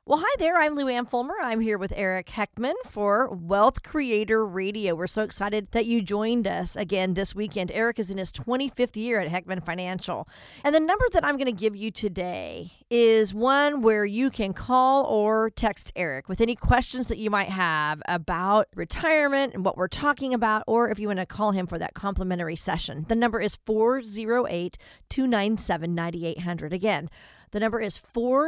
Well, hi there. I'm Lou Ann Fulmer. I'm here with Eric Heckman for Wealth Creator Radio. We're so excited that you joined us again this weekend. Eric is in his 25th year at Heckman Financial. And the number that I'm going to give you today is one where you can call or text Eric with any questions that you might have about retirement and what we're talking about, or if you want to call him for that complimentary session. The number is 408-297-9800. Again, the number is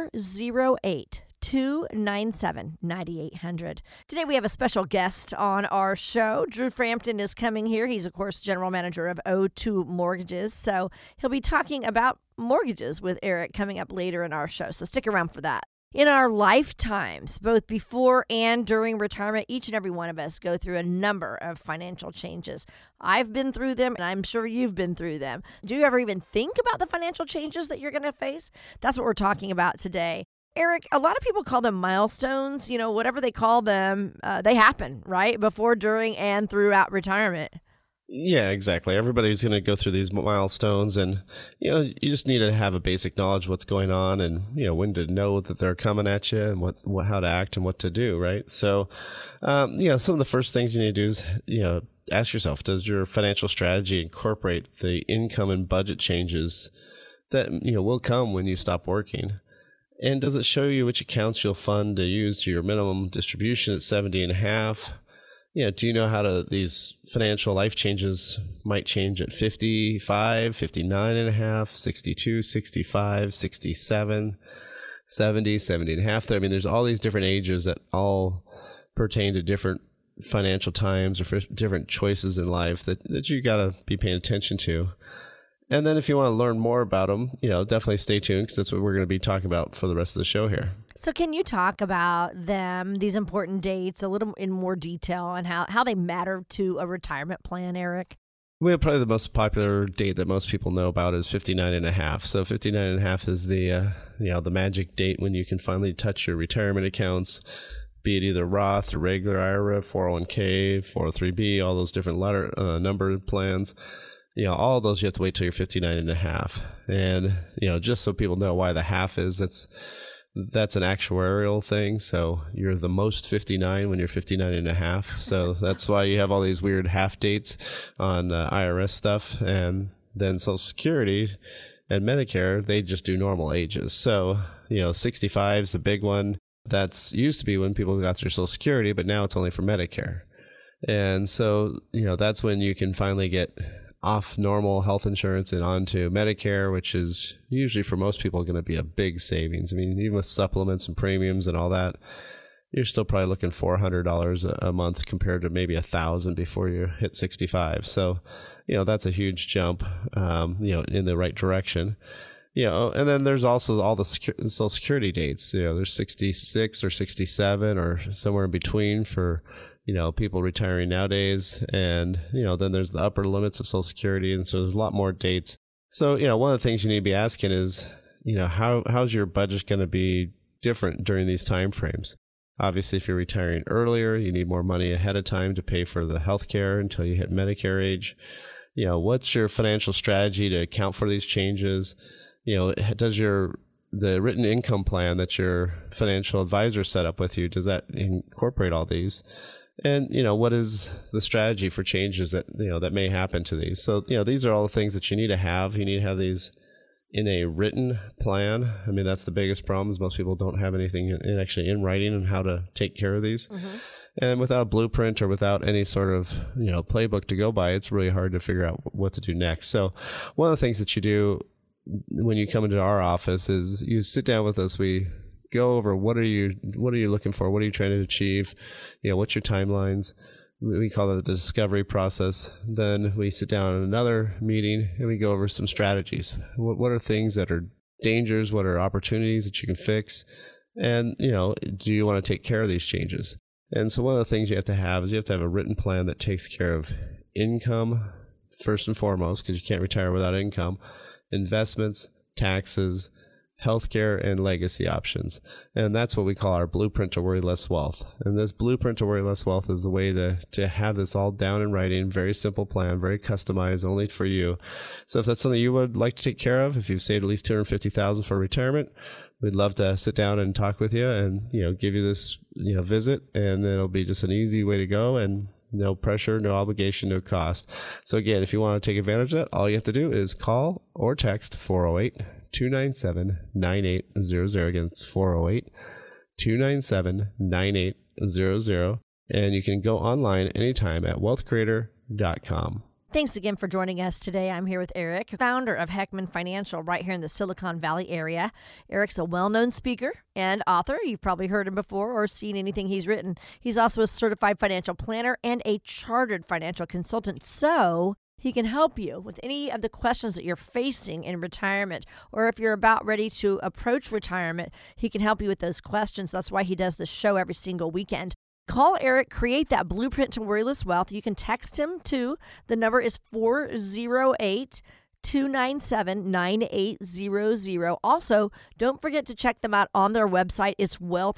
408-297-9800. Today we have a special guest on our show. Drew Frampton is coming here. He's, of course, general manager of O2 Mortgages. So he'll be talking about mortgages with Eric coming up later in our show. So stick around for that. In our lifetimes, both before and during retirement, each and every one of us go through a number of financial changes. I've been through them, and I'm sure you've been through them. Do you ever even think about the financial changes that you're going to face? That's what we're talking about today. Eric, a lot of people call them milestones. You know, whatever they call them, they happen, right? Before, during, and throughout retirement. Yeah, exactly. Everybody's going to go through these milestones, and you just need to have a basic knowledge of what's going on, and when to know that they're coming at you, and what how to act and what to do, right? So, some of the first things you need to do is ask yourself: does your financial strategy incorporate the income and budget changes that will come when you stop working? And does it show you which accounts you'll fund to use to your minimum distribution at 70 and a half? Do you know how these financial life changes might change at 55, 59 and a half, 62, 65, 67, 70, 70 and a half? I mean, there's all these different ages that all pertain to different financial times or different choices in life that you got to be paying attention to. And then if you want to learn more about them, definitely stay tuned, because that's what we're going to be talking about for the rest of the show here. So can you talk about them, these important dates, a little in more detail on how they matter to a retirement plan, Eric? Well, probably the most popular date that most people know about is 59 and a half. So 59 and a half is the magic date when you can finally touch your retirement accounts, be it either Roth or regular IRA, 401k, 403b, all those different number plans. All of those you have to wait till you're 59 and a half. And, just so people know why the half is, that's an actuarial thing. So you're the most 59 when you're 59 and a half. So that's why you have all these weird half dates on IRS stuff. And then Social Security and Medicare, they just do normal ages. So, 65 is the big one. That's used to be when people got their Social Security, but now it's only for Medicare. And so, that's when you can finally get off normal health insurance and onto Medicare, which is usually for most people going to be a big savings. I mean, even with supplements and premiums and all that, you're still probably looking $400 a month compared to maybe $1,000 before you hit 65. So, that's a huge jump, in the right direction. And then there's also all the Social Security dates. There's 66 or 67 or somewhere in between for people retiring nowadays. And, then there's the upper limits of Social Security. And so there's a lot more dates. So, one of the things you need to be asking is, how's your budget going to be different during these time frames? Obviously, if you're retiring earlier, you need more money ahead of time to pay for the health care until you hit Medicare age. What's your financial strategy to account for these changes? Does the written income plan that your financial advisor set up with you, does that incorporate all these? And, what is the strategy for changes that may happen to these? So, these are all the things that you need to have. You need to have these in a written plan. I mean, that's the biggest problem is most people don't have anything in writing on how to take care of these. Mm-hmm. And without a blueprint or without any sort of, playbook to go by, it's really hard to figure out what to do next. So one of the things that you do when you come into our office is you sit down with us. We go over what are you looking for? What are you trying to achieve? What's your timelines? We call that the discovery process. Then we sit down in another meeting and we go over some strategies. What are things that are dangers? What are opportunities that you can fix? And, do you want to take care of these changes? And so one of the things you have to have is you have to have a written plan that takes care of income first and foremost, because you can't retire without income, investments, taxes, healthcare, and legacy options. And that's what we call our blueprint to worry less wealth. And this blueprint to worry less wealth is the way to have this all down in writing, very simple plan, very customized, only for you. So if that's something you would like to take care of, if you've saved at least $250,000 for retirement, we'd love to sit down and talk with you and, give you this, visit, and it'll be just an easy way to go, and no pressure, no obligation, no cost. So again, if you want to take advantage of that, all you have to do is call or text 408-297-9800. Again, it's 408-297-9800. And you can go online anytime at wealthcreator.com. Thanks again for joining us today. I'm here with Eric, founder of Heckman Financial right here in the Silicon Valley area. Eric's a well-known speaker and author. You've probably heard him before or seen anything he's written. He's also a certified financial planner and a chartered financial consultant. So he can help you with any of the questions that you're facing in retirement, or if you're about ready to approach retirement, he can help you with those questions. That's why he does the show every single weekend. Call Eric, create that blueprint to worryless wealth. You can text him too. The number is 408-297-9800. Also, don't forget to check them out on their website. It's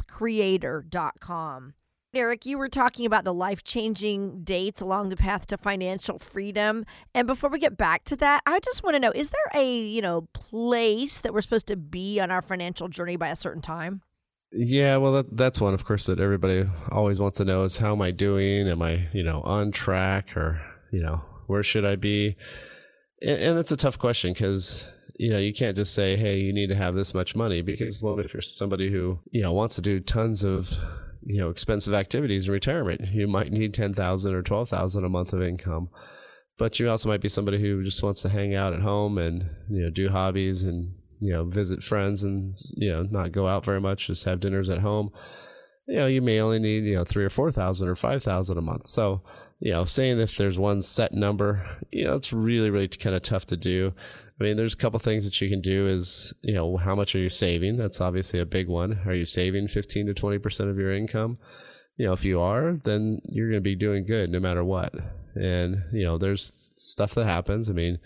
wealthcreator.com. Eric, you were talking about the life-changing dates along the path to financial freedom. And before we get back to that, I just want to know, is there a, place that we're supposed to be on our financial journey by a certain time? Yeah, well, that's one, of course, that everybody always wants to know is, how am I doing? Am I, on track, or, where should I be? And that's a tough question, because, you can't just say, hey, you need to have this much money, because what if you're somebody who, wants to do tons of, expensive activities in retirement? You might need $10,000 or $12,000 a month of income, but you also might be somebody who just wants to hang out at home and, do hobbies and, visit friends and, not go out very much, just have dinners at home. You may only need, $3,000 or $4,000 or $5,000 a month. So, saying if there's one set number, it's really, really kind of tough to do. I mean, there's a couple things that you can do is, how much are you saving? That's obviously a big one. Are you saving 15 to 20% of your income? If you are, then you're going to be doing good no matter what. And, there's stuff that happens. I mean,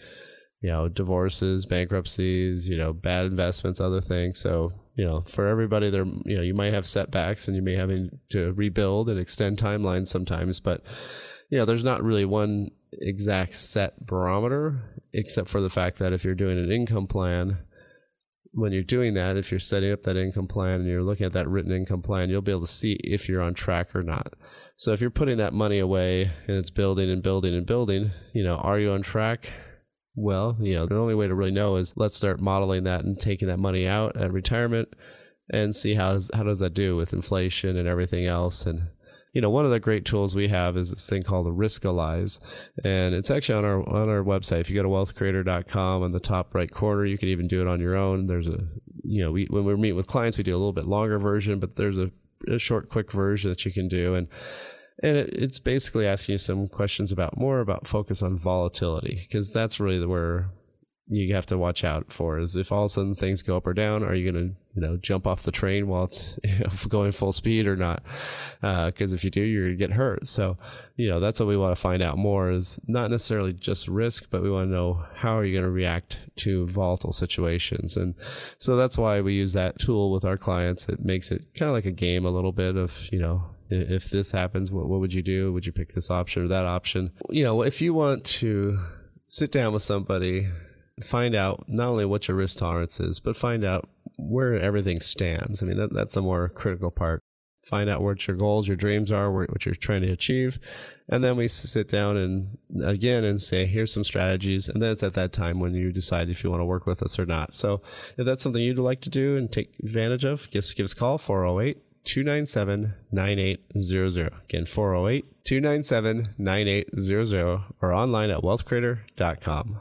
divorces, bankruptcies, bad investments, other things. So, for everybody there, you might have setbacks and you may have to rebuild and extend timelines sometimes, but, there's not really one exact set barometer, except for the fact that if you're doing an income plan, when you're doing that, if you're setting up that income plan and you're looking at that written income plan, you'll be able to see if you're on track or not. So if you're putting that money away and it's building and building and building, are you on track? Well, the only way to really know is, let's start modeling that and taking that money out at retirement and see how does that do with inflation and everything else. And, one of the great tools we have is this thing called the Riskalyze, and it's actually on our website. If you go to wealthcreator.com, on the top right corner, you can even do it on your own. There's when we're meeting with clients, we do a little bit longer version, but there's a short, quick version that you can do. And it's basically asking you some questions more about focus on volatility, because that's really where you have to watch out for, is if all of a sudden things go up or down, are you going to, jump off the train while it's going full speed or not? Because if you do, you're going to get hurt. So, that's what we want to find out more, is not necessarily just risk, but we want to know, how are you going to react to volatile situations? And so that's why we use that tool with our clients. It makes it kind of like a game a little bit of, if this happens, what would you do? Would you pick this option or that option? If you want to sit down with somebody, find out not only what your risk tolerance is, but find out where everything stands. I mean, that's the more critical part. Find out what your goals, your dreams are, what you're trying to achieve. And then we sit down and say, here's some strategies. And then it's at that time when you decide if you want to work with us or not. So if that's something you'd like to do and take advantage of, give us a call, 408-297-9800. Again, 408-297-9800, or online at wealthcreator.com.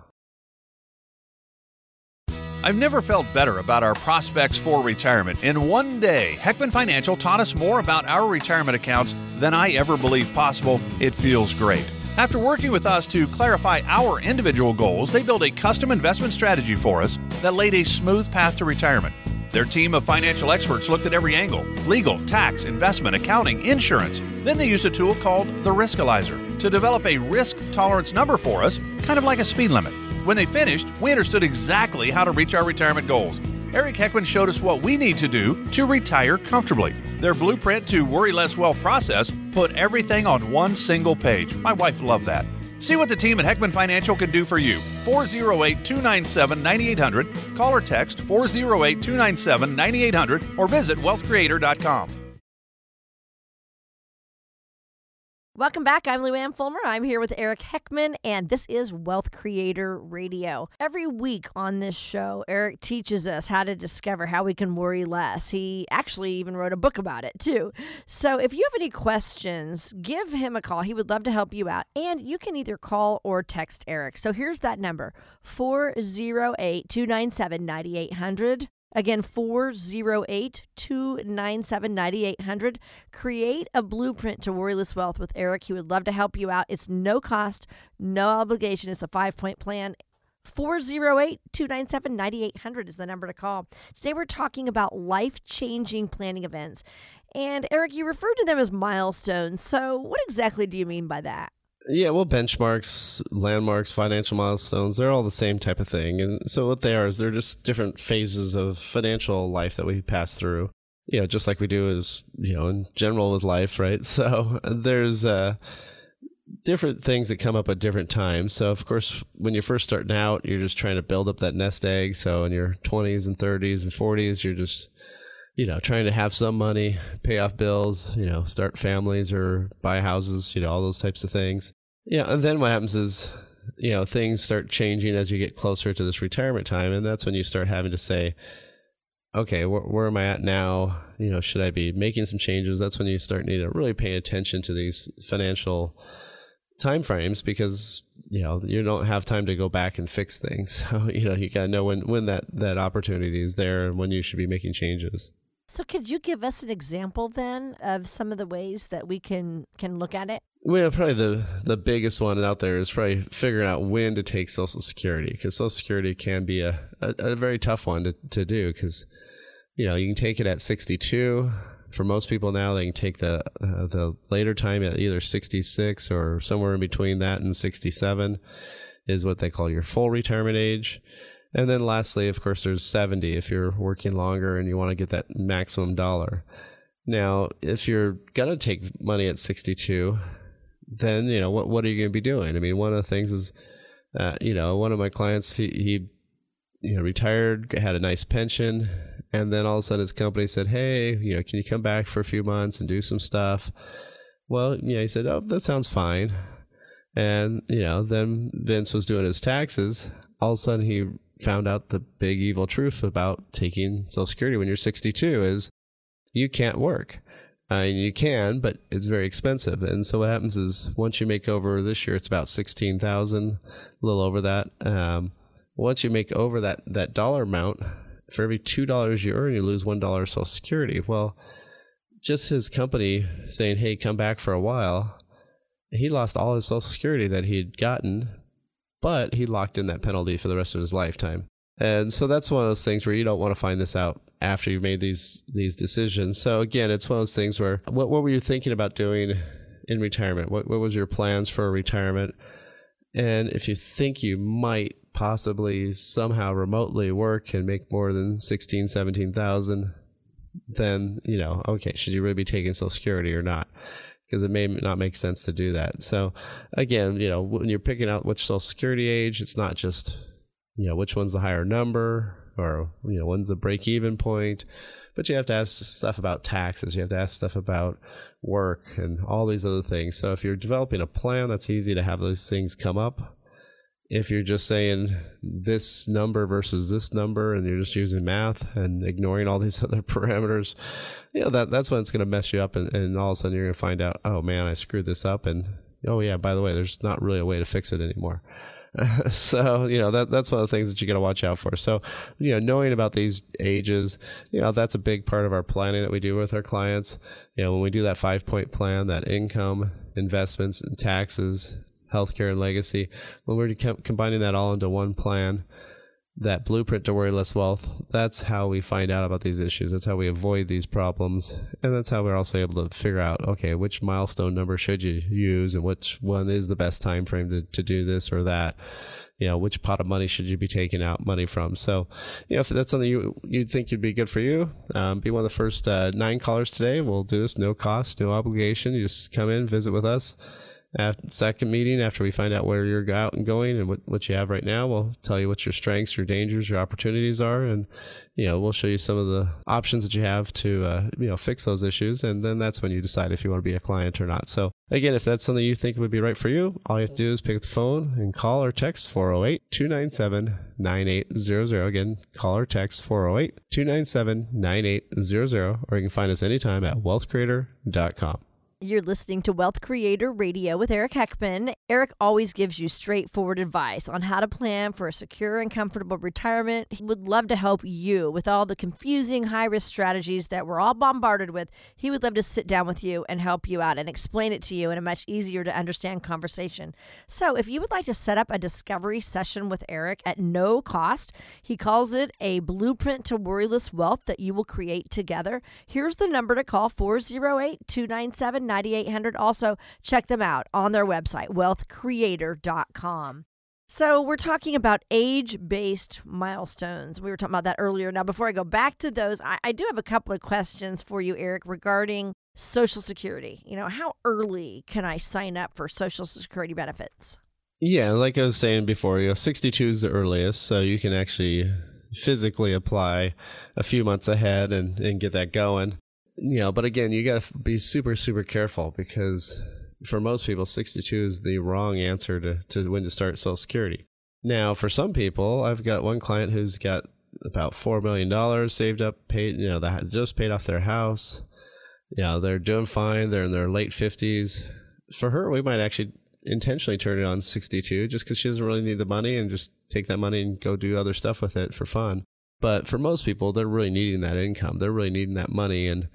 I've never felt better about our prospects for retirement. In one day, Heckman Financial taught us more about our retirement accounts than I ever believed possible. It feels great. After working with us to clarify our individual goals, they built a custom investment strategy for us that laid a smooth path to retirement. Their team of financial experts looked at every angle: legal, tax, investment, accounting, insurance. Then they used a tool called the Riskalyzer to develop a risk tolerance number for us, kind of like a speed limit. When they finished, we understood exactly how to reach our retirement goals. Eric Heckman showed us what we need to do to retire comfortably. Their blueprint to worry less wealth process put everything on one single page. My wife loved that. See what the team at Heckman Financial can do for you. 408-297-9800. Call or text 408-297-9800 or visit wealthcreator.com. Welcome back. I'm Lou Ann Fulmer. I'm here with Eric Heckman, and this is Wealth Creator Radio. Every week on this show, Eric teaches us how to discover how we can worry less. He actually even wrote a book about it, too. So if you have any questions, give him a call. He would love to help you out. And you can either call or text Eric. So here's that number, 408-297-9800. Again, 408-297-9800. Create a blueprint to worryless wealth with Eric. He would love to help you out. It's no cost, no obligation. It's a 5-point plan. 408-297-9800 is the number to call. Today we're talking about life-changing planning events. And Eric, you referred to them as milestones. So what exactly do you mean by that? Yeah, well, benchmarks, landmarks, financial milestones, they're all the same type of thing. And so what they are is they're just different phases of financial life that we pass through, just like we do as, in general with life, right? So there's different things that come up at different times. So, of course, when you're first starting out, you're just trying to build up that nest egg. So in your 20s and 30s and 40s, you're just trying to have some money, pay off bills, start families or buy houses, all those types of things. Yeah. And then what happens is, things start changing as you get closer to this retirement time. And that's when you start having to say, okay, where am I at now? Should I be making some changes? That's when you start needing to really pay attention to these financial timeframes because, you don't have time to go back and fix things. So, you got to know when that opportunity is there and when you should be making changes. So could you give us an example then of some of the ways that we can look at it? Well, probably the biggest one out there is probably figuring out when to take Social Security, because Social Security can be a very tough one to do because, you can take it at 62. For most people now, they can take the later time at either 66 or somewhere in between that and 67 is what they call your full retirement age. And then lastly, of course, there's 70 if you're working longer and you want to get that maximum dollar. Now, if you're going to take money at 62, then, what are you going to be doing? I mean, one of the things is, one of my clients, he retired, had a nice pension, and then all of a sudden his company said, hey, can you come back for a few months and do some stuff? Well, he said, oh, that sounds fine. And, then Vince was doing his taxes. All of a sudden he found out the big evil truth about taking Social Security when you're 62 is you can't work. You can, but it's very expensive. And so what happens is once you make over this year, it's about $16,000, a little over that. Once you make over that dollar amount, for every $2 you earn, you lose $1 Social Security. Well, just his company saying, hey, come back for a while, he lost all his Social Security that he'd gotten, but he locked in that penalty for the rest of his lifetime. And so that's one of those things where you don't want to find this out after you've made these decisions. So again, it's one of those things where what were you thinking about doing in retirement? What was your plans for retirement? And if you think you might possibly somehow remotely work and make more than 16, 17,000, then, okay, should you really be taking Social Security or not? Because it may not make sense to do that. So again, when you're picking out which Social Security age, it's not just, which one's the higher number or, when's the break-even point, but you have to ask stuff about taxes. You have to ask stuff about work and all these other things. So if you're developing a plan, that's easy to have those things come up. If you're just saying this number versus this number and you're just using math and ignoring all these other parameters, that's when it's going to mess you up. And all of a sudden you're going to find out, oh man, I screwed this up. And oh yeah, by the way, there's not really a way to fix it anymore. So, that's one of the things that you got to watch out for. So, knowing about these ages, that's a big part of our planning that we do with our clients. When we do that 5-point plan, that income, investments, and taxes, healthcare, and legacy, when we're combining that all into one plan, that blueprint to worryless wealth, that's how we find out about these issues. That's how we avoid these problems. And that's how we're also able to figure out, okay, which milestone number should you use and which one is the best time frame to do this or that. Which pot of money should you be taking out money from? So, if that's something you'd think would be good for you, be one of the first 9 callers today. We'll do this, no cost, no obligation. You just come in, visit with us. At second meeting, after we find out where you're out and going and what you have right now, we'll tell you what your strengths, your dangers, your opportunities are, and we'll show you some of the options that you have to fix those issues, and then that's when you decide if you want to be a client or not. So again, if that's something you think would be right for you, all you have to do is pick up the phone and call or text 408-297-9800. Again, call or text 408-297-9800, or you can find us anytime at wealthcreator.com. You're listening to Wealth Creator Radio with Eric Heckman. Eric always gives you straightforward advice on how to plan for a secure and comfortable retirement. He would love to help you with all the confusing high-risk strategies that we're all bombarded with. He would love to sit down with you and help you out and explain it to you in a much easier to understand conversation. So if you would like to set up a discovery session with Eric at no cost, he calls it a blueprint to worryless wealth that you will create together. Here's the number to call, 408-297-9800. Also, check them out on their website, wealthcreator.com. So we're talking about age-based milestones. We were talking about that earlier. Now, before I go back to those, I do have a couple of questions for you, Eric, regarding Social Security. How early can I sign up for Social Security benefits? Yeah, like I was saying before, 62 is the earliest, so you can actually physically apply a few months ahead and get that going. But again, you got to be super, super careful, because for most people, 62 is the wrong answer to when to start Social Security. Now, for some people, I've got one client who's got about $4 million saved up, paid, just paid off their house. They're doing fine. They're in their late 50s. For her, we might actually intentionally turn it on 62 just because she doesn't really need the money, and just take that money and go do other stuff with it for fun. But for most people, they're really needing that income. They're really needing that money. And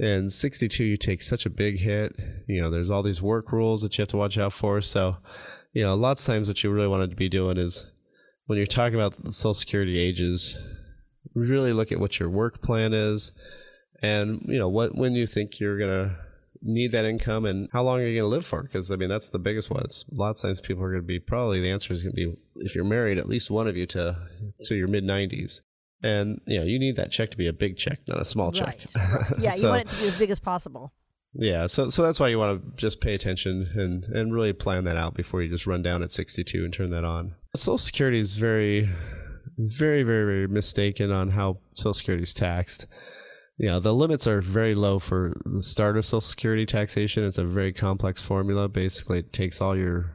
62, you take such a big hit. There's all these work rules that you have to watch out for. So, lots of times what you really want to be doing is, when you're talking about the Social Security ages, really look at what your work plan is, and, when you think you're going to need that income, and how long are you going to live for? Because, that's the biggest one. A lot of times people are going to be, probably the answer is going to be, if you're married, at least one of you to your mid-90s. And, you need that check to be a big check, not a small check. Right. Yeah, so, you want it to be as big as possible. Yeah, so that's why you want to just pay attention and really plan that out before you just run down at 62 and turn that on. Social Security is very, very, very, very mistaken on how Social Security is taxed. The limits are very low for the start of Social Security taxation. It's a very complex formula. Basically, it takes all your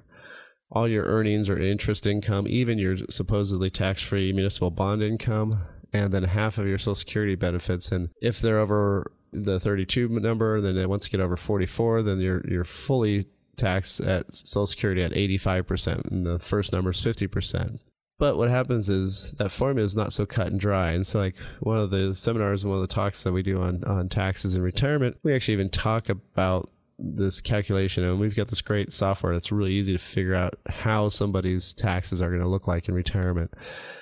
earnings or interest income, even your supposedly tax-free municipal bond income, and then half of your Social Security benefits. And if they're over the 32 number, then once you get over 44, then you're fully taxed at Social Security at 85%, and the first number is 50%. But what happens is that formula is not so cut and dry. And so, like, one of the seminars and one of the talks that we do on taxes and retirement, we actually even talk about this calculation, and we've got this great software that's really easy to figure out how somebody's taxes are going to look like in retirement,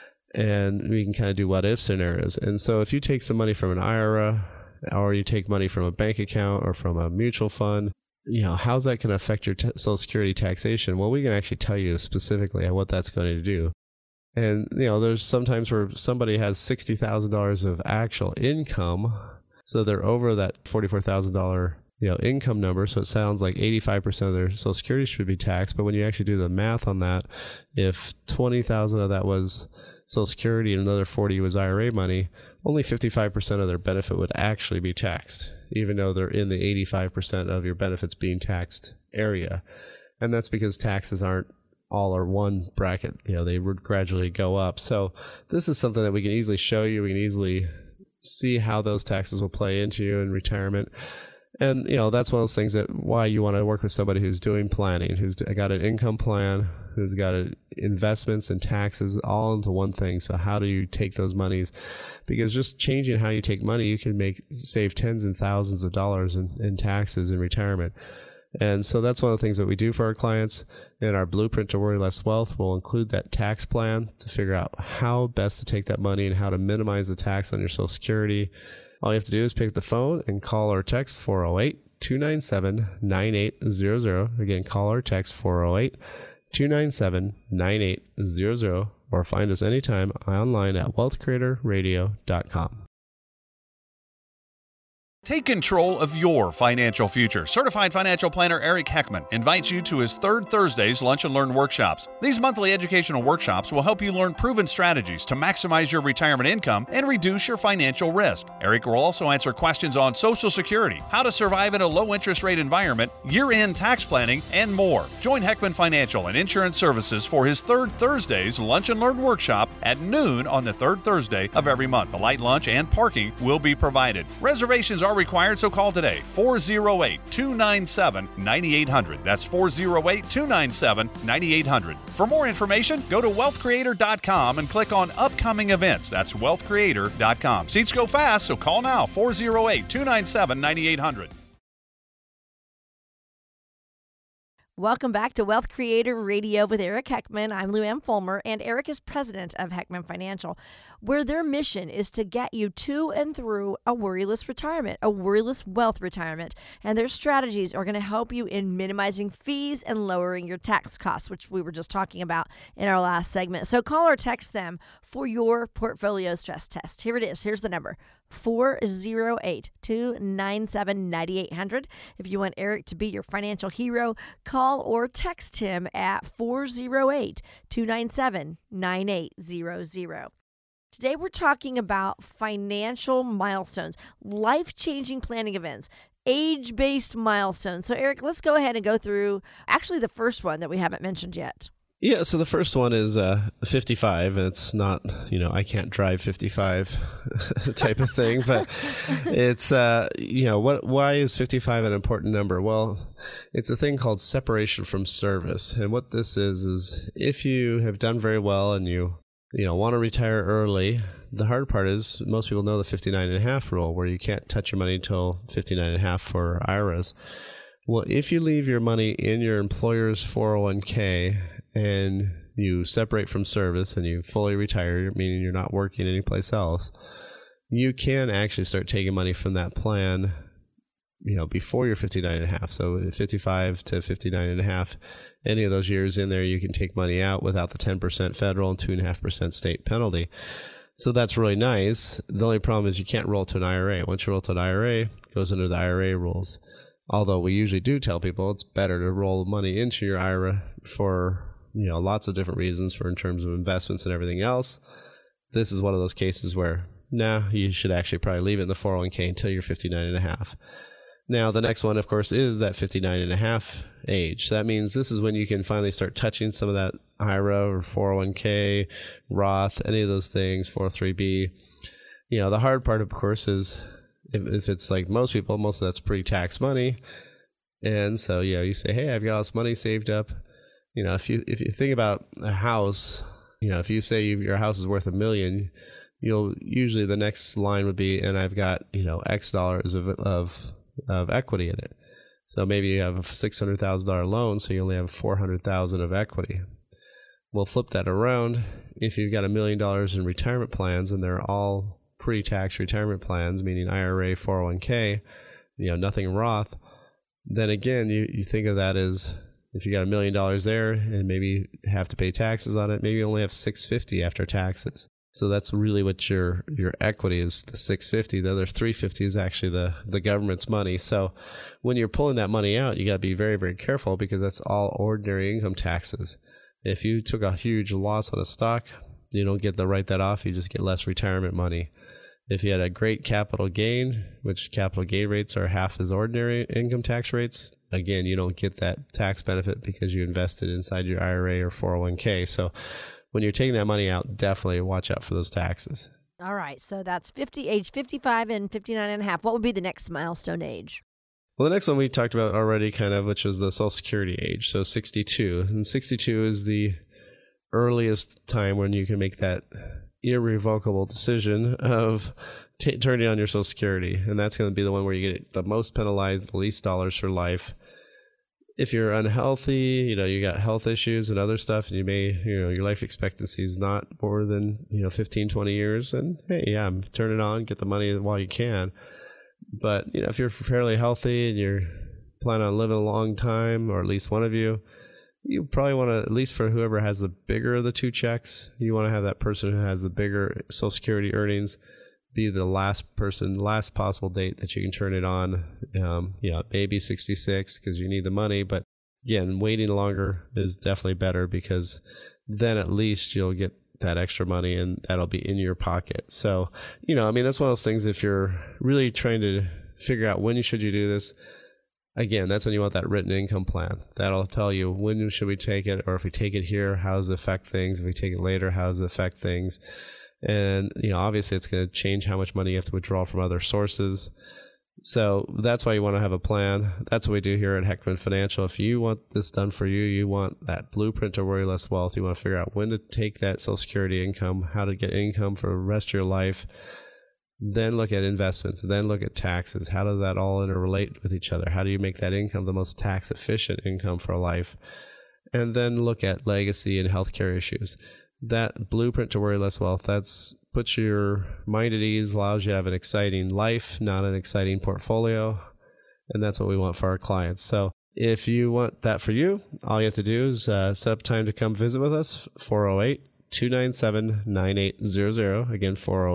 and we can kind of do what if scenarios. And so if you take some money from an IRA, or you take money from a bank account or from a mutual fund, how's that going to affect your Social Security taxation? Well, we can actually tell you specifically what that's going to do. And there's sometimes where somebody has $60,000 of actual income, so they're over that $44,000 income number. So it sounds like 85% of their Social Security should be taxed. But when you actually do the math on that, if 20,000 of that was Social Security and another 40 was IRA money, only 55% of their benefit would actually be taxed, even though they're in the 85% of your benefits being taxed area. And that's because taxes aren't all or one bracket. They would gradually go up. So this is something that we can easily show you. We can easily see how those taxes will play into you in retirement. And, that's one of those things that why you want to work with somebody who's doing planning, who's got an income plan, who's got investments and taxes all into one thing. So how do you take those monies? Because just changing how you take money, you can save tens and thousands of dollars in taxes in retirement. And so that's one of the things that we do for our clients. In our Blueprint to Worry Less Wealth, we'll include that tax plan to figure out how best to take that money and how to minimize the tax on your Social Security. All you have to do is pick up the phone and call or text 408-297-9800. Again, call or text 408-297-9800, or find us anytime online at wealthcreatorradio.com. Take control of your financial future. Certified financial planner Eric Heckman invites you to his third Thursdays Lunch and Learn workshops. These monthly educational workshops will help you learn proven strategies to maximize your retirement income and reduce your financial risk. Eric will also answer questions on Social Security, how to survive in a low-interest rate environment, year-end tax planning, and more. Join Heckman Financial and Insurance Services for his third Thursdays Lunch and Learn workshop at noon on the third Thursday of every month. A light lunch and parking will be provided. Reservations are required, so call today, 408-297-9800. That's 408-297-9800. For more information, go to wealthcreator.com and click on upcoming events. That's wealthcreator.com. Seats go fast, so call now, 408-297-9800. Welcome back to Wealth Creator Radio with Eric Heckman. I'm Lou Ann Fulmer, and Eric is president of Heckman Financial, where their mission is to get you to and through a worryless retirement, a worryless wealth retirement. And their strategies are going to help you in minimizing fees and lowering your tax costs, which we were just talking about in our last segment. So call or text them for your portfolio stress test. Here it is. Here's the number. 408-297-9800. If you want Eric to be your financial hero, call or text him at 408-297-9800. Today we're talking about financial milestones, life-changing planning events, age-based milestones. So Eric, let's go ahead and go through actually the first one that we haven't mentioned yet. Yeah, so the first one is 55, and it's not, I can't drive 55 type of thing, but it's, why is 55 an important number? Well, it's a thing called separation from service. And what this is if you have done very well and you want to retire early, the hard part is most people know the 59.5 rule, where you can't touch your money until 59.5 for IRAs. Well, if you leave your money in your employer's 401k and you separate from service and you fully retire, meaning you're not working anyplace else, you can actually start taking money from that plan, before you're 59.5. So 55 to 59.5, any of those years in there, you can take money out without the 10% federal and 2.5% state penalty. So that's really nice. The only problem is you can't roll to an IRA. Once you roll to an IRA, it goes under the IRA rules. Although we usually do tell people it's better to roll money into your IRA for, lots of different reasons in terms of investments and everything else. This is one of those cases where, you should actually probably leave it in the 401k until you're 59.5. Now, the next one, of course, is that 59.5 age. So that means this is when you can finally start touching some of that IRA or 401k, Roth, any of those things, 403b. The hard part, of course, is if it's like most people, most of that's pre-tax money. And so, you say, hey, I've got all this money saved up. If you think about a house, if you say your house is worth $1 million, you'll usually the next line would be, and I've got, X dollars of equity in it. So maybe you have a $600,000 loan, so you only have $400,000 of equity. We'll flip that around. If you've got $1 million in retirement plans and they're all pre-tax retirement plans, meaning IRA, 401k, nothing Roth, then again, you think of that as if you got $1 million there and maybe have to pay taxes on it, maybe you only have $650 after taxes. So that's really what your equity is, the $650. The other $350 is actually the government's money. So when you're pulling that money out, you got to be very, very careful because that's all ordinary income taxes. If you took a huge loss on a stock, you don't get to write that off. You just get less retirement money. If you had a great capital gain, which capital gain rates are half as ordinary income tax rates, again, you don't get that tax benefit because you invested inside your IRA or 401k. So when you're taking that money out, definitely watch out for those taxes. All right. So that's age 55 and 59.5. What would be the next milestone age? Well, the next one we talked about already which is the Social Security age. So 62. And 62 is the earliest time when you can make that irrevocable decision of turning on your Social Security. And that's going to be the one where you get the most penalized, the least dollars for life. If you're unhealthy, you got health issues and other stuff, and you may, your life expectancy is not more than, 15, 20 years, and hey, turn it on, get the money while you can. But, if you're fairly healthy and you're planning on living a long time, or at least one of you probably want to, at least for whoever has the bigger of the two checks, you want to have that person who has the bigger Social Security earnings be the last possible date that you can turn it on. Maybe 66 because you need the money. But again, waiting longer is definitely better because then at least you'll get that extra money and that'll be in your pocket. So, that's one of those things. If you're really trying to figure out when should you do this, again, that's when you want that written income plan. That'll tell you when should we take it, or if we take it here, how does it affect things? If we take it later, how does it affect things? And, obviously it's going to change how much money you have to withdraw from other sources. So that's why you want to have a plan. That's what we do here at Heckman Financial. If you want this done for you, you want that blueprint to worry less wealth. You want to figure out when to take that Social Security income, how to get income for the rest of your life. Then look at investments, then look at taxes. How does that all interrelate with each other? How do you make that income the most tax efficient income for life? And then look at legacy and healthcare issues. That blueprint to worry less wealth, that's puts your mind at ease, allows you to have an exciting life, not an exciting portfolio. And that's what we want for our clients. So if you want that for you, all you have to do is set up time to come visit with us, 408-297-9800. Again,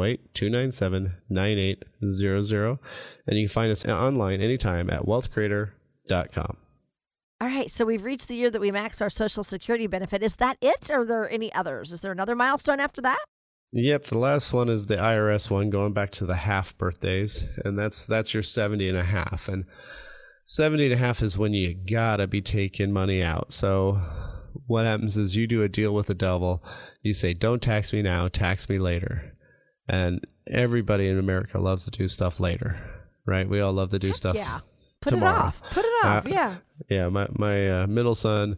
408-297-9800. And you can find us online anytime at wealthcreator.com. All right, so we've reached the year that we max our Social Security benefit. Is that it, or are there any others? Is there another milestone after that? Yep, the last one is the IRS one, going back to the half birthdays, and that's your 70 and a half. And 70 and a half is when you gotta be taking money out. So what happens is you do a deal with the devil. You say, don't tax me now, tax me later. And everybody in America loves to do stuff later, right? We all love to do stuff. Yeah. Put tomorrow. Put it off. Yeah. Yeah. My middle son,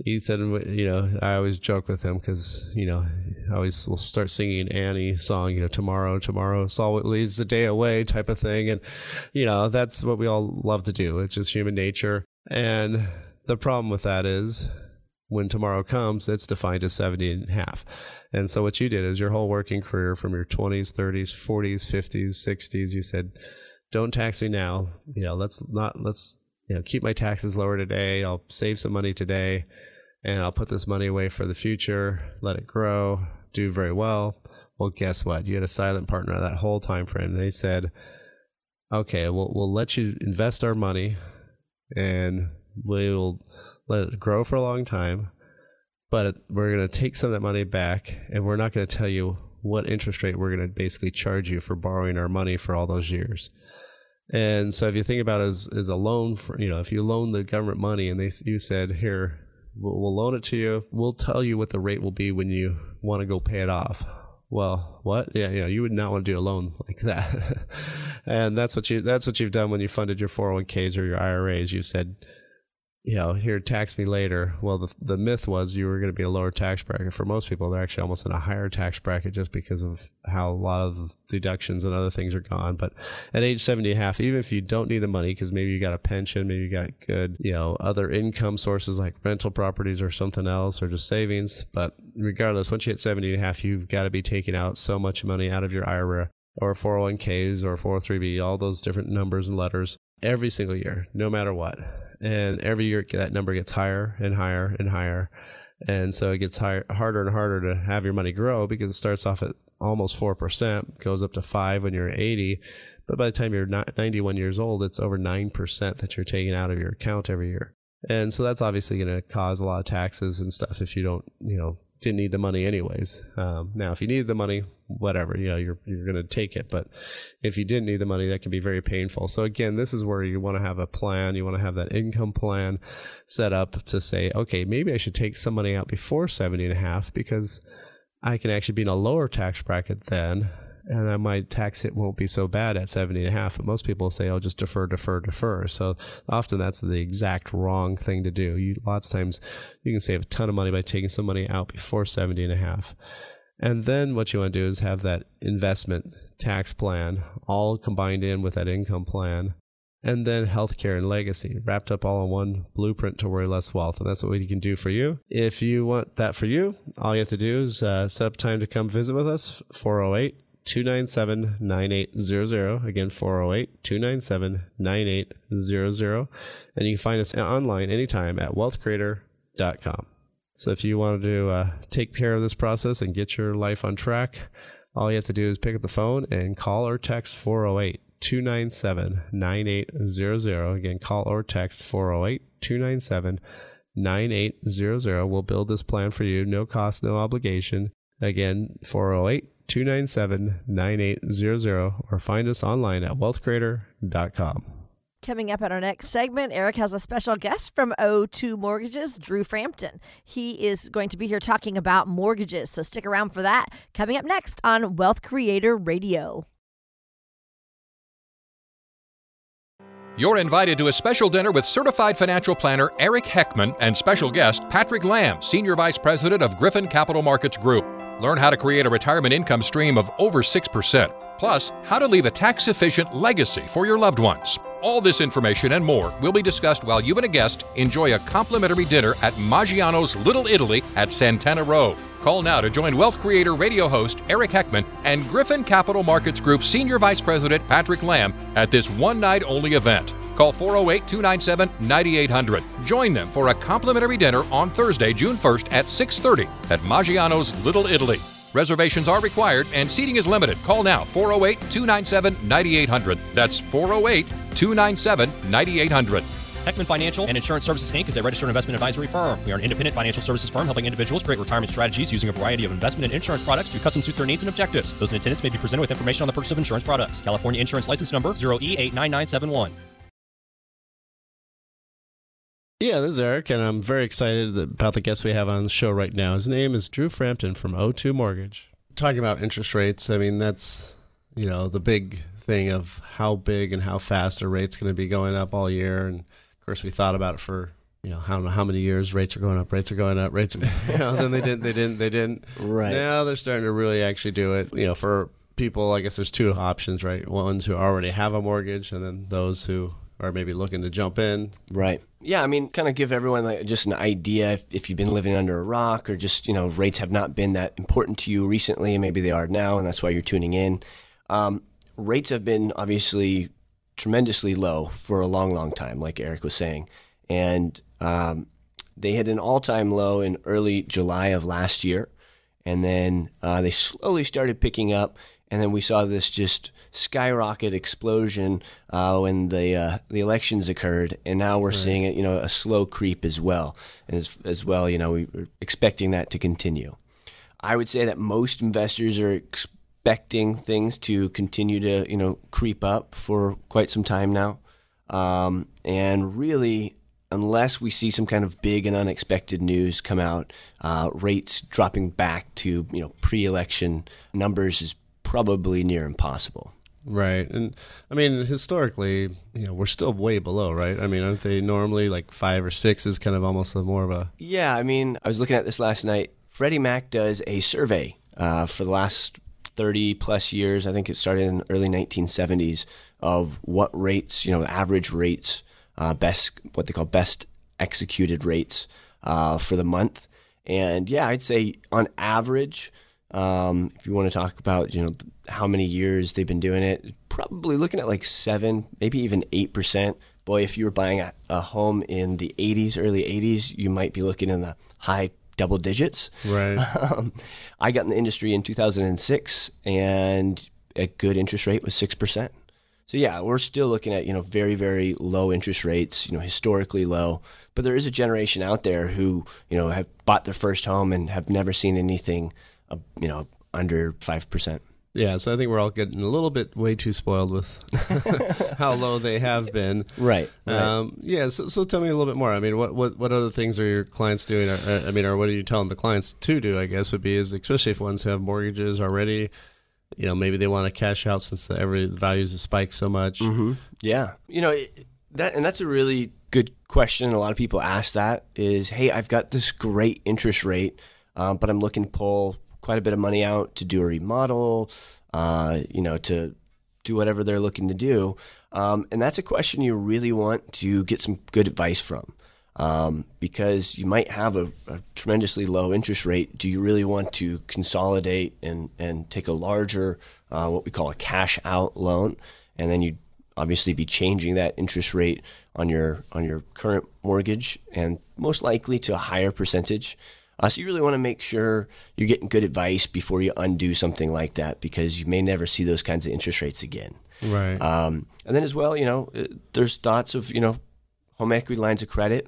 Ethan, I always joke with him because, I always will start singing Annie song, tomorrow, it's always a day away type of thing. And, that's what we all love to do. It's just human nature. And the problem with that is when tomorrow comes, it's defined as 70 and a half. And so what you did is your whole working career from your 20s, 30s, 40s, 50s, 60s, you said, don't tax me now. Let's keep my taxes lower today. I'll save some money today and I'll put this money away for the future, let it grow, do very well. Well, guess what? You had a silent partner that whole time frame. They said, okay, we'll let you invest our money and we'll let it grow for a long time, but we're going to take some of that money back and we're not going to tell you what interest rate we're going to basically charge you for borrowing our money for all those years. And so if you think about it as a loan, for if you loan the government money and you said, here, we'll loan it to you, we'll tell you what the rate will be when you want to go pay it off. Well, what? Yeah, you would not want to do a loan like that. And that's what you've done when you funded your 401ks or your IRAs. You said, here, tax me later. Well, the myth was you were going to be a lower tax bracket. For most people, they're actually almost in a higher tax bracket just because of how a lot of deductions and other things are gone. But at age 70 and a half, even if you don't need the money, because maybe you got a pension, maybe you got good, other income sources like rental properties or something else, or just savings. But regardless, once you hit 70 and a half, you've got to be taking out so much money out of your IRA or 401ks or 403b, all those different numbers and letters every single year, no matter what. And every year that number gets higher and higher and higher. And so it gets harder and harder to have your money grow because it starts off at almost 4%, goes up to 5% when you're 80. But by the time you're 91 years old, it's over 9% that you're taking out of your account every year. And so that's obviously going to cause a lot of taxes and stuff if you don't, didn't need the money anyways. Now, if you needed the money, whatever, you're going to take it. But if you didn't need the money, that can be very painful. So again, this is where you want to have a plan. You want to have that income plan set up to say, okay, maybe I should take some money out before 70 and a half because I can actually be in a lower tax bracket then. And then my tax hit won't be so bad at 70 and a half. But most people say, oh, just defer. So often that's the exact wrong thing to do. Lots of times you can save a ton of money by taking some money out before 70 and a half. And then what you want to do is have that investment tax plan all combined in with that income plan. And then healthcare and legacy wrapped up all in one blueprint to worry less wealth. And that's what we can do for you. If you want that for you, all you have to do is set up time to come visit with us, 408-297-9800. Again, 408-297-9800. And you can find us online anytime at wealthcreator.com. So if you wanted to take care of this process and get your life on track, All you have to do is pick up the phone and call or text 408-297-9800. Again, call or text 408-297-9800. We'll build this plan for you. No cost, no obligation. Again, 408-297-9800, or find us online at wealthcreator.com. Coming up at our next segment, Eric has a special guest from O2 Mortgages, Drew Frampton. He is going to be here talking about mortgages, so stick around for that. Coming up next on Wealth Creator Radio. You're invited to a special dinner with certified financial planner Eric Heckman and special guest Patrick Lamb, Senior Vice President of Griffin Capital Markets Group. Learn how to create a retirement income stream of over 6%, plus how to leave a tax-efficient legacy for your loved ones. All this information and more will be discussed while you and a guest enjoy a complimentary dinner at Maggiano's Little Italy at Santana Row. Call now to join Wealth Creator radio host Eric Heckman and Griffin Capital Markets Group Senior Vice President Patrick Lamb at this one-night-only event. Call 408-297-9800. Join them for a complimentary dinner on Thursday, June 1st at 6:30 at Maggiano's Little Italy. Reservations are required and seating is limited. Call now, 408-297-9800. That's 408-297-9800. Heckman Financial and Insurance Services, Inc. is a registered investment advisory firm. We are an independent financial services firm helping individuals create retirement strategies using a variety of investment and insurance products to custom suit their needs and objectives. Those in attendance may be presented with information on the purchase of insurance products. California Insurance License Number 0E89971. Yeah, this is Eric, and I'm very excited about the guest we have on the show right now. His name is Drew Frampton from O2 Mortgage. Talking about interest rates, I mean, that's, the big thing of how big and how fast are rates going to be going up all year. And, of course, we thought about it for, I don't know how many years rates are going up, then they didn't. Right. Now they're starting to really actually do it. For people, I guess there's two options, right? Ones who already have a mortgage, and then those who are maybe looking to jump in. Right. Yeah, I mean, kind of give everyone just an idea if you've been living under a rock or just, rates have not been that important to you recently, and maybe they are now, and that's why you're tuning in. Rates have been obviously tremendously low for a long, long time, like Eric was saying. And they hit an all-time low in early July of last year, and then they slowly started picking up. And then we saw this just skyrocket explosion when the elections occurred, and now we're seeing it, a slow creep as well. And as well, we were expecting that to continue. I would say that most investors are expecting things to continue to, creep up for quite some time now. And really, unless we see some kind of big and unexpected news come out, rates dropping back to, pre-election numbers is probably near impossible. Right. And I mean, historically, we're still way below, right? I mean, aren't they normally like 5 or 6 is kind of almost more of a... Yeah, I mean, I was looking at this last night. Freddie Mac does a survey for the last 30 plus years. I think it started in the early 1970s of what rates, average rates, what they call best executed rates for the month. And yeah, I'd say on average, if you want to talk about, how many years they've been doing it, probably looking at like 7, maybe even 8%. Boy, if you were buying a home in the 80s, early 80s, you might be looking in the high double digits. Right. I got in the industry in 2006, and a good interest rate was 6%. So yeah, we're still looking at, very, very low interest rates, historically low. But there is a generation out there who, have bought their first home and have never seen anything under 5%. Yeah, so I think we're all getting a little bit way too spoiled with how low they have been. Right. Yeah, so tell me a little bit more. I mean, what other things are your clients doing? Or what are you telling the clients to do, I guess, would be, is especially if ones who have mortgages already, maybe they want to cash out since the values have spiked so much. Mm-hmm. Yeah. That's a really good question. A lot of people ask that is, hey, I've got this great interest rate, but I'm looking to pull quite a bit of money out to do a remodel, to do whatever they're looking to do. And that's a question you really want to get some good advice from, because you might have a tremendously low interest rate. Do you really want to consolidate and take a larger, what we call a cash out loan? And then you'd obviously be changing that interest rate on your current mortgage, and most likely to a higher percentage. So you really want to make sure you're getting good advice before you undo something like that, because you may never see those kinds of interest rates again. Right. And then as well, there's thoughts of, home equity lines of credit.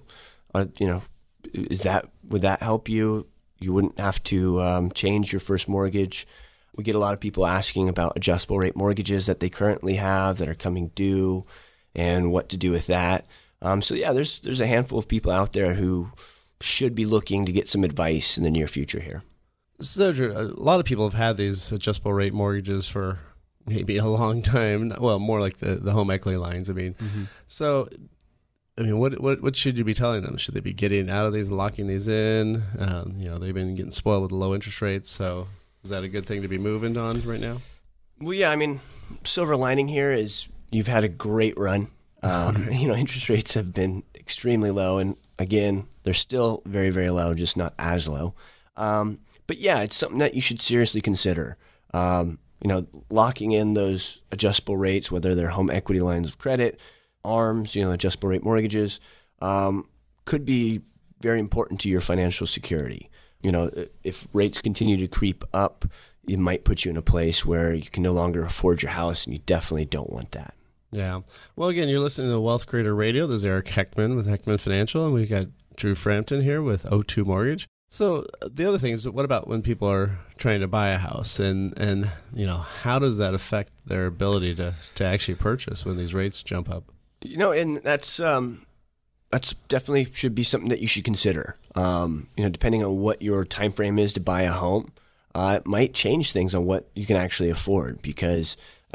Would that help you? You wouldn't have to change your first mortgage. We get a lot of people asking about adjustable rate mortgages that they currently have that are coming due and what to do with that. There's a handful of people out there who should be looking to get some advice in the near future here. So Drew, a lot of people have had these adjustable rate mortgages for maybe a long time. Well, more like the home equity lines. So, what should you be telling them? Should they be getting out of these and locking these in? They've been getting spoiled with low interest rates. So is that a good thing to be moving on right now? Well, yeah, silver lining here is you've had a great run. Interest rates have been extremely low, and again, they're still very, very low, just not as low. But yeah, it's something that you should seriously consider. Locking in those adjustable rates, whether they're home equity lines of credit, ARMs, adjustable rate mortgages, could be very important to your financial security. If rates continue to creep up, it might put you in a place where you can no longer afford your house, and you definitely don't want that. Yeah. Well, again, you're listening to Wealth Creator Radio. This is Eric Heckman with Heckman Financial, and we've got Drew Frampton here with O2 Mortgage. So the other thing is, what about when people are trying to buy a house, and how does that affect their ability to actually purchase when these rates jump up? And that's definitely should be something that you should consider. Depending on what your time frame is to buy a home, it might change things on what you can actually afford. Because,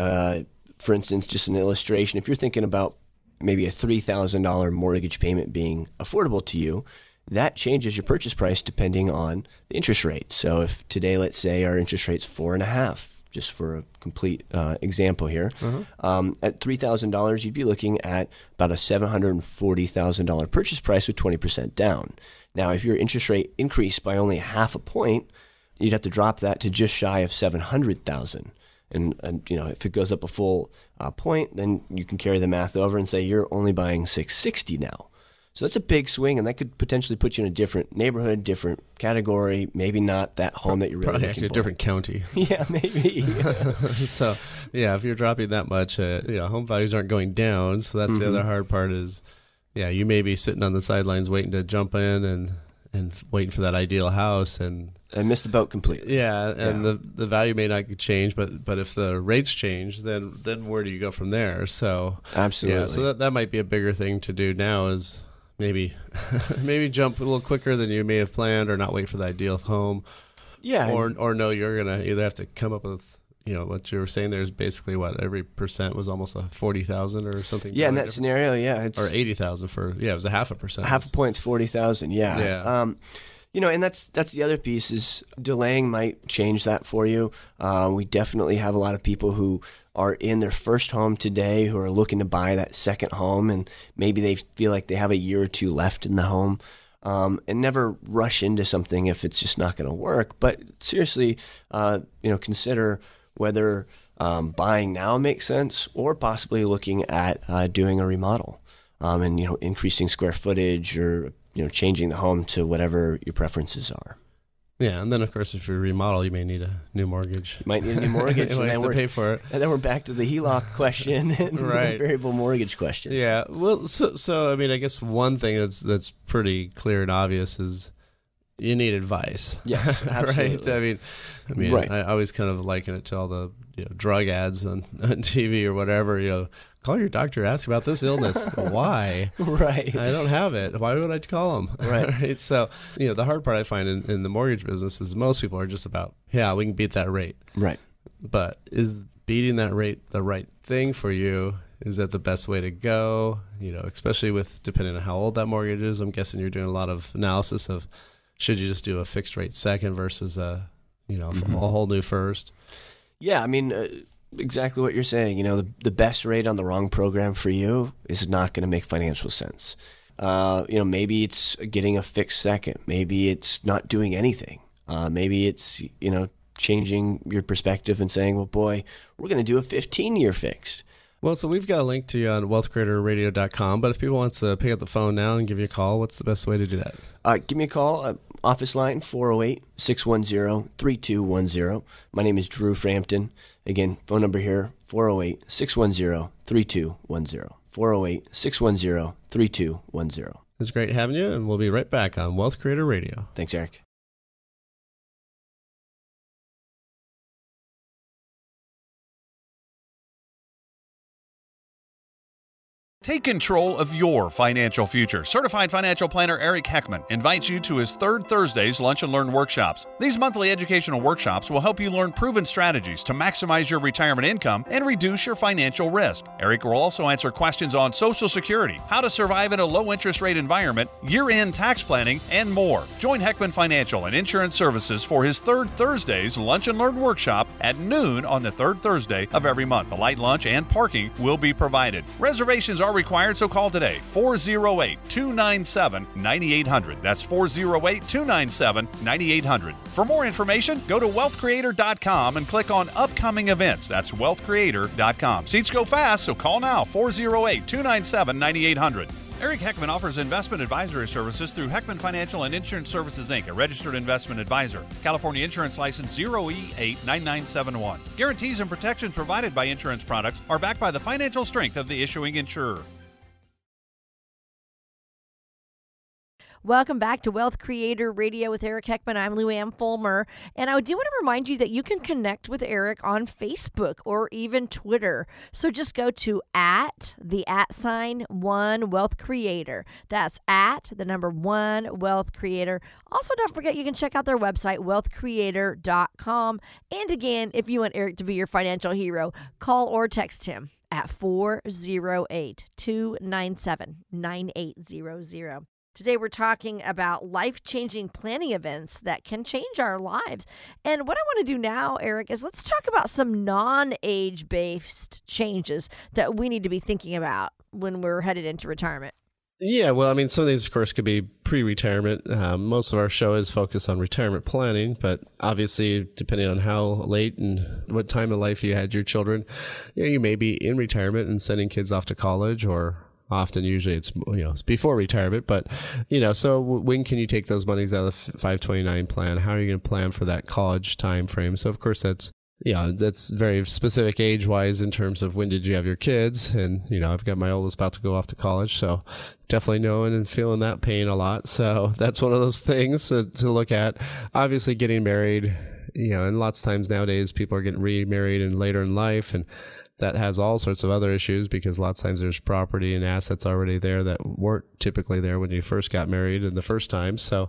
for instance, just an illustration, if you're thinking about maybe a $3,000 mortgage payment being affordable to you, that changes your purchase price depending on the interest rate. So if today, let's say our interest rate's 4.5%, just for a complete example here, at $3,000, you'd be looking at about a $740,000 purchase price with 20% down. Now, if your interest rate increased by only 0.5 point, you'd have to drop that to just shy of $700,000. And if it goes up a full point, then you can carry the math over and say you're only buying $660 now. So that's a big swing, and that could potentially put you in a different neighborhood, different category, maybe not that home that you're really probably looking actually for. A different county. Yeah, maybe. So, yeah, if you're dropping that much, home values aren't going down. So that's the other hard part is, you may be sitting on the sidelines waiting to jump in and waiting for that ideal house, and I missed the boat completely. The value may not change, but if the rates change, then where do you go from there? So absolutely. Yeah, so that might be a bigger thing to do now is maybe jump a little quicker than you may have planned, or not wait for the ideal home. Yeah. Or no, you're gonna either have to come up with what you were saying. There's basically every percent was almost a 40,000 or something. Yeah, in that scenario, it's or 80,000 it was a 0.5%. 0.5 point's 40,000. Yeah. And that's the other piece is delaying might change that for you. We definitely have a lot of people who are in their first home today who are looking to buy that second home, and maybe they feel like they have a year or two left in the home, and never rush into something if it's just not going to work. But seriously, consider whether buying now makes sense, or possibly looking at doing a remodel, and increasing square footage, or changing the home to whatever your preferences are. Yeah, and then of course, if you remodel, you may need a new mortgage. You might need a new mortgage, and then to pay for it. And then we're back to the HELOC question and right. The variable mortgage question. Yeah, well, so I guess one thing that's pretty clear and obvious is you need advice. Yes, absolutely. Right. Right. I always kind of liken it to all the drug ads on TV or whatever. Call your doctor, ask about this illness. Why? Right. I don't have it. Why would I call them? Right. Right. So, the hard part I find in the mortgage business is most people are just about, we can beat that rate. Right. But is beating that rate the right thing for you? Is that the best way to go? Especially depending on how old that mortgage is. I'm guessing you're doing a lot of analysis of should you just do a fixed rate second versus a whole new first? Yeah, exactly what you're saying. The best rate on the wrong program for you is not going to make financial sense. Maybe it's getting a fixed second. Maybe it's not doing anything. Maybe it's, changing your perspective and saying, well, boy, we're going to do a 15-year fixed. Well, so we've got a link to you on wealthcreatorradio.com, but if people want to pick up the phone now and give you a call, what's the best way to do that? Give me a call, office line 408-610-3210. My name is Drew Frampton. Again, phone number here, 408-610-3210. 408-610-3210. It's great having you, and we'll be right back on Wealth Creator Radio. Thanks, Eric. Take control of your financial future. Certified financial planner Eric Heckman invites you to his third Thursdays Lunch and Learn workshops. These monthly educational workshops will help you learn proven strategies to maximize your retirement income and reduce your financial risk. Eric will also answer questions on Social Security, how to survive in a low-interest rate environment, year-end tax planning, and more. Join Heckman Financial and Insurance Services for his third Thursdays Lunch and Learn workshop at noon on the third Thursday of every month. A light lunch and parking will be provided. Reservations are required, so call today, 408-297-9800. That's 408-297-9800. For more information, go to wealthcreator.com and click on upcoming events. That's wealthcreator.com. Seats go fast, so call now, 408-297-9800. Eric Heckman offers investment advisory services through Heckman Financial and Insurance Services, Inc., a registered investment advisor. California Insurance License 0E89971. Guarantees and protections provided by insurance products are backed by the financial strength of the issuing insurer. Welcome back to Wealth Creator Radio with Eric Heckman. I'm Lou Ann Fulmer, and I do want to remind you that you can connect with Eric on Facebook or even Twitter. So just go to @1 Wealth Creator. That's @1 Wealth Creator. Also, don't forget you can check out their website, wealthcreator.com. And again, if you want Eric to be your financial hero, call or text him at 408-297-9800. Today we're talking about life-changing planning events that can change our lives. And what I want to do now, Eric, is let's talk about some non-age-based changes that we need to be thinking about when we're headed into retirement. Yeah, well, I mean, some of these, of course, could be pre-retirement. Most of our show is focused on retirement planning, but obviously, depending on how late and what time of life you had your children, you may be in retirement and sending kids off to college, or often, usually it's before retirement, but so when can you take those monies out of the 529 plan? How are you going to plan for that college time frame? So of course that's very specific age wise in terms of when did you have your kids, and I've got my oldest about to go off to college, so definitely knowing and feeling that pain a lot. So that's one of those things to look at. Obviously, getting married, and lots of times nowadays people are getting remarried and later in life, and that has all sorts of other issues because lots of times there's property and assets already there that weren't typically there when you first got married in the first time. So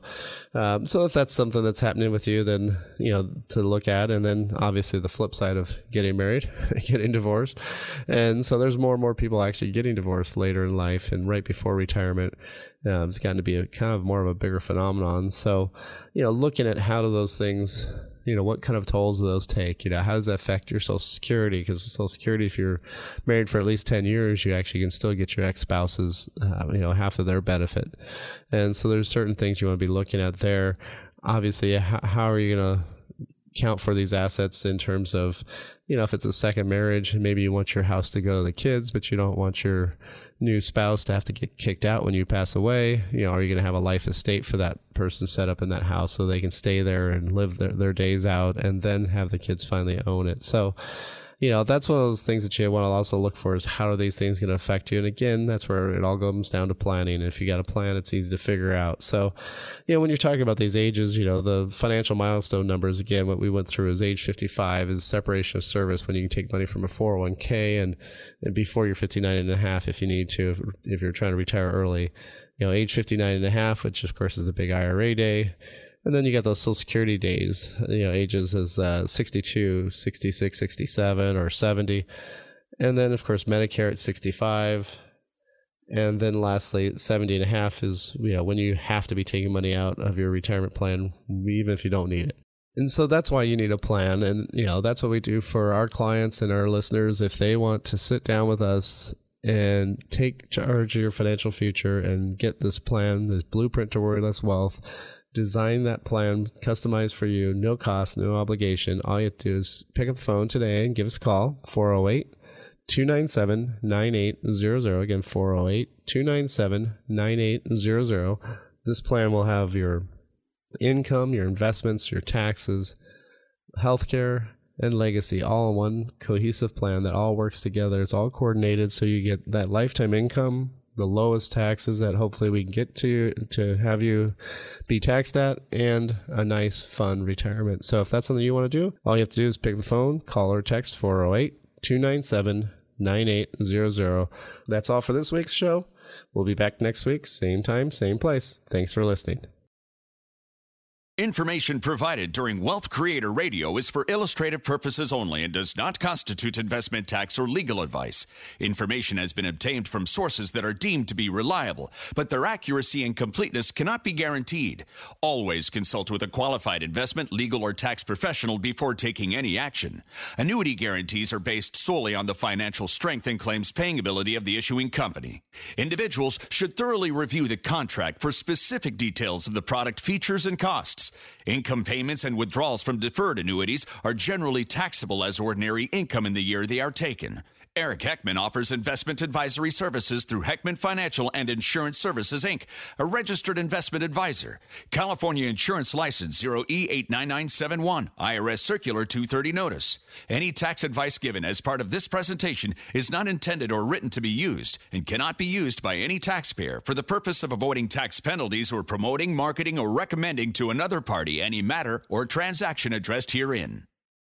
if that's something that's happening with you, then, to look at. And then obviously the flip side of getting married, getting divorced. And so there's more and more people actually getting divorced later in life and right before retirement. It's gotten to be a kind of more of a bigger phenomenon. So, looking at how do those things, what kind of tolls do those take? How does that affect your Social Security? Because Social Security, if you're married for at least 10 years, you actually can still get your ex-spouses, half of their benefit. And so there's certain things you want to be looking at there. Obviously, how are you going to count for these assets in terms of, if it's a second marriage, maybe you want your house to go to the kids, but you don't want your new spouse to have to get kicked out when you pass away. Are you going to have a life estate for that person set up in that house so they can stay there and live their days out and then have the kids finally own it? So, that's one of those things that you want to also look for is how are these things going to affect you? And again, that's where it all comes down to planning. If you got a plan, it's easy to figure out. So, when you're talking about these ages, the financial milestone numbers, again, what we went through is age 55 is separation of service when you can take money from a 401k and before you're 59 and a half if you need to, if you're trying to retire early. Age 59 and a half, which of course is the big IRA day. And then you got those Social Security days, ages as 62, 66, 67, or 70. And then, of course, Medicare at 65. And then lastly, 70 and a half is when you have to be taking money out of your retirement plan, even if you don't need it. And so that's why you need a plan. And, that's what we do for our clients and our listeners. If they want to sit down with us and take charge of your financial future and get this plan, this blueprint to worry-less wealth, design that plan, customized for you, no cost, no obligation. All you have to do is pick up the phone today and give us a call, 408-297-9800. Again, 408-297-9800. This plan will have your income, your investments, your taxes, healthcare, and legacy all in one cohesive plan that all works together. It's all coordinated so you get that lifetime income, the lowest taxes that hopefully we can get to have you be taxed at, and a nice, fun retirement. So if that's something you want to do, all you have to do is pick the phone, call or text 408-297-9800. That's all for this week's show. We'll be back next week, same time, same place. Thanks for listening. Information provided during Wealth Creator Radio is for illustrative purposes only and does not constitute investment, tax, or legal advice. Information has been obtained from sources that are deemed to be reliable, but their accuracy and completeness cannot be guaranteed. Always consult with a qualified investment, legal, or tax professional before taking any action. Annuity guarantees are based solely on the financial strength and claims paying ability of the issuing company. Individuals should thoroughly review the contract for specific details of the product features and costs. Income payments and withdrawals from deferred annuities are generally taxable as ordinary income in the year they are taken. Eric Heckman offers investment advisory services through Heckman Financial and Insurance Services, Inc., a registered investment advisor. California Insurance License 0E89971, IRS Circular 230 Notice. Any tax advice given as part of this presentation is not intended or written to be used and cannot be used by any taxpayer for the purpose of avoiding tax penalties or promoting, marketing, or recommending to another party any matter or transaction addressed herein.